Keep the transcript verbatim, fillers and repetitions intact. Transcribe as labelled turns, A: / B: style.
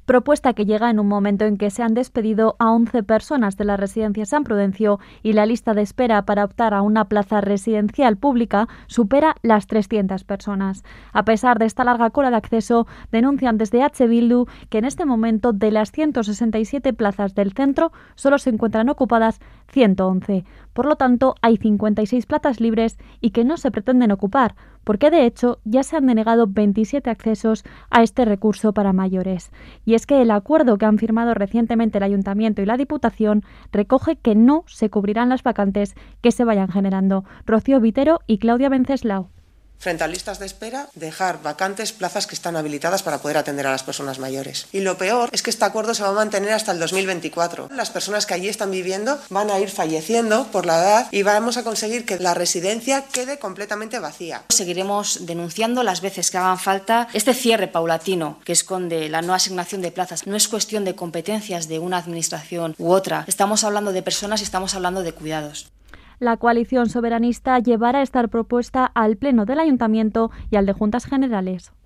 A: Propuesta que llega en un momento en que se han despedido a once personas de la residencia San Prudencio y la lista de espera para optar a una plaza residencial pública supera las trescientas personas. A pesar de esta larga cola de acceso, denuncian desde H. Bildu que en este momento de las ciento sesenta y siete plazas del centro solo se encuentran ocupadas ciento once. Por lo tanto, hay cincuenta y seis plazas libres y que no se pretenden ocupar, porque de hecho ya se han denegado veintisiete accesos a este recurso para mayores. Y es que el acuerdo que han firmado recientemente el Ayuntamiento y la Diputación recoge que no se cubrirán las vacantes que se vayan generando. Rocío Vitero y Claudia Venceslao.
B: Frente a listas de espera, dejar vacantes plazas que están habilitadas para poder atender a las personas mayores. Y lo peor es que este acuerdo se va a mantener hasta el dos mil veinticuatro. Las personas que allí están viviendo van a ir falleciendo por la edad y vamos a conseguir que la residencia quede completamente vacía.
C: Seguiremos denunciando las veces que hagan falta. Este cierre paulatino que esconde la no asignación de plazas no es cuestión de competencias de una administración u otra. Estamos hablando de personas y estamos hablando de cuidados.
A: La coalición soberanista llevará esta propuesta al Pleno del Ayuntamiento y al de Juntas Generales.